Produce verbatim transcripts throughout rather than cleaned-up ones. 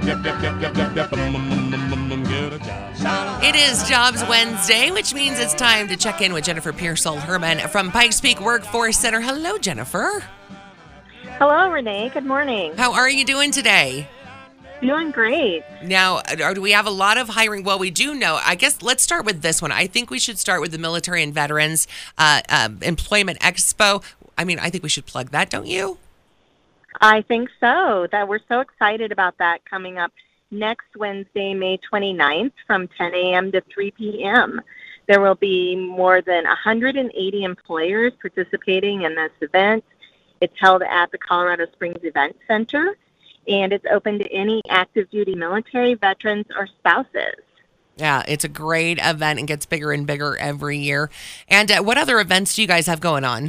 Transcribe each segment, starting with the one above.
yep, yep, yep, yep, yep, yep, mm, mm, mm, mm, get a job. It is Jobs Wednesday, which means it's time to check in with Jennifer Pearsall Herman from Pikes Peak Workforce Center. Hello, Jennifer. Hello, Renee. Good morning. How are you doing today? Doing great. Now, are, do we have a lot of hiring? Well, we do know. I guess let's start with this one. I think we should start with the Military and Veterans uh, uh, Employment Expo. I mean, I think we should plug that, don't you? I think so. That we're so excited about that coming up next Wednesday, May twenty-ninth from ten a.m. to three p.m. There will be more than one hundred eighty employers participating in this event. It's held at the Colorado Springs Event Center, and it's open to any active duty military, veterans, or spouses. Yeah, it's a great event and gets bigger and bigger every year. And uh, what other events do you guys have going on?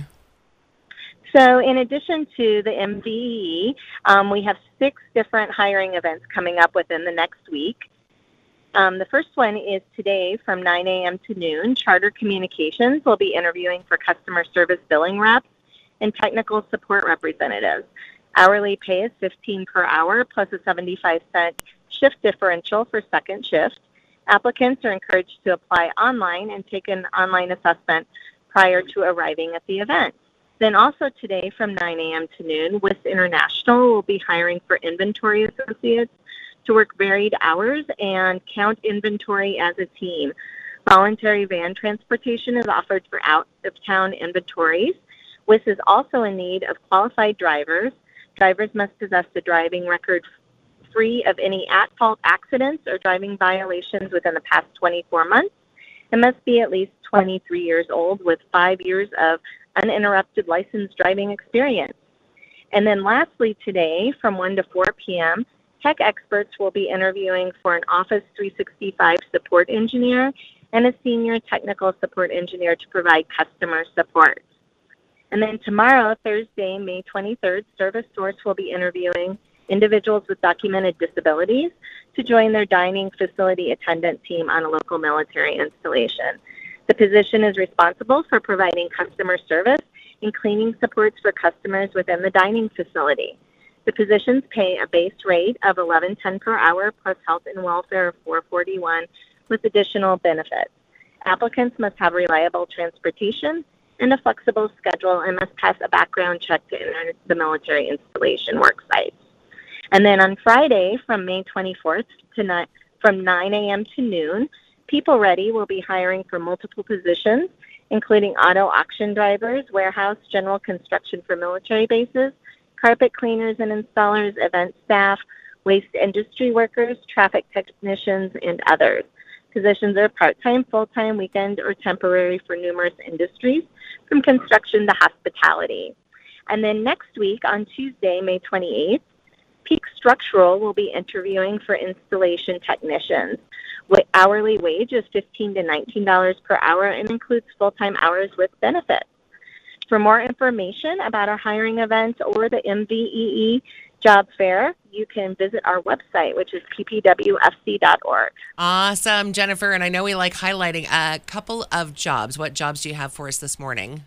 So in addition to the M V E, um, we have six different hiring events coming up within the next week. Um, the first one is today from nine a.m. to noon. Charter Communications will be interviewing for customer service billing reps and technical support representatives. Hourly pay is fifteen dollars per hour plus a seventy-five cent shift differential for second shift. Applicants are encouraged to apply online and take an online assessment prior to arriving at the event. Then also today from nine a.m. to noon, W I S International will be hiring for inventory associates to work varied hours and count inventory as a team. Voluntary van transportation is offered for out-of-town inventories. W I S is also in need of qualified drivers. Drivers must possess a driving record free of any at-fault accidents or driving violations within the past twenty-four months and must be at least twenty-three years old with five years of uninterrupted licensed driving experience. And then lastly today, from one to four p.m., tech experts will be interviewing for an Office three sixty-five support engineer and a senior technical support engineer to provide customer support. And then tomorrow, Thursday, May twenty-third, Service Source will be interviewing individuals with documented disabilities to join their dining facility attendant team on a local military installation. The position is responsible for providing customer service and cleaning supports for customers within the dining facility. The positions pay a base rate of eleven ten per hour plus health and welfare of four forty-one with additional benefits. Applicants must have reliable transportation and a flexible schedule and must pass a background check to enter the military installation work sites. And then on Friday, from May twenty-fourth to ni- from nine a.m. to noon, People Ready will be hiring for multiple positions, including auto auction drivers, warehouse, general construction for military bases, carpet cleaners and installers, event staff, waste industry workers, traffic technicians, and others. Positions are part-time, full-time, weekend, or temporary for numerous industries, from construction to hospitality. And then next week, on Tuesday, May twenty-eighth, Peak Structural will be interviewing for installation technicians. Hourly wage is fifteen to nineteen dollars per hour and includes full-time hours with benefits. For more information about our hiring event or the M V E E job fair, you can visit our website, which is p p w f c dot org. Awesome, Jennifer. And I know we like highlighting a couple of jobs. What jobs do you have for us this morning?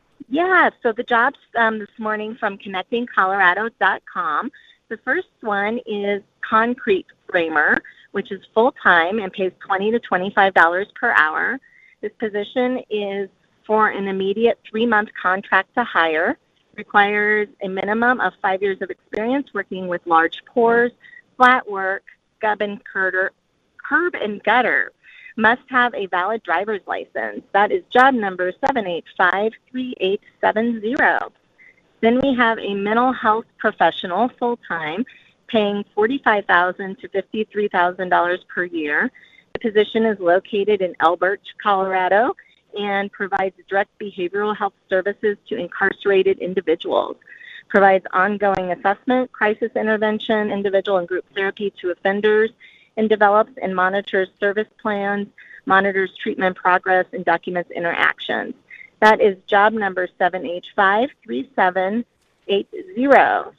Yeah, so the jobs um, this morning from connecting colorado dot com. The first one is concrete framer, which is full-time and pays twenty to twenty-five dollars per hour. This position is for an immediate three-month contract to hire, requires a minimum of five years of experience working with large pours, flat work, curb and, curb, curb and gutter. Must have a valid driver's license. That is job number seven eight five three eight seven zero. Then we have a mental health professional full-time paying forty-five thousand dollars to fifty-three thousand dollars per year. The position is located in Elbert, Colorado, and provides direct behavioral health services to incarcerated individuals. Provides ongoing assessment, crisis intervention, individual and group therapy to offenders, and develops and monitors service plans, monitors treatment progress, and documents interactions. That is job number seven H five three seven eight zero.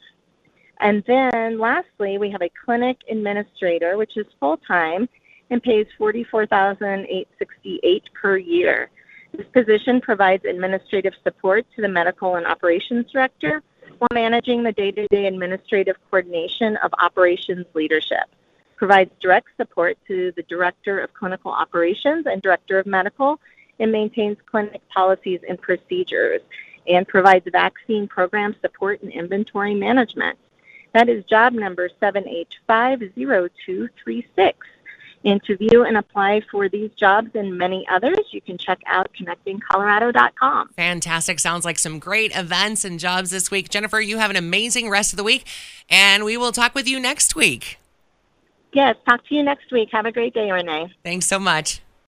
And then lastly, we have a clinic administrator, which is full-time and pays forty-four thousand eight hundred sixty-eight dollars per year. This position provides administrative support to the medical and operations director while managing the day-to-day administrative coordination of operations leadership. provides direct support to the Director of Clinical Operations and Director of Medical, and maintains clinic policies and procedures, and provides vaccine program support and inventory management. That is job number seven H five zero two three six. And to view and apply for these jobs and many others, you can check out connecting colorado dot com. Fantastic. Sounds like some great events and jobs this week. Jennifer, you have an amazing rest of the week, and we will talk with you next week. Yes, talk to you next week. Have a great day, Renee. Thanks so much.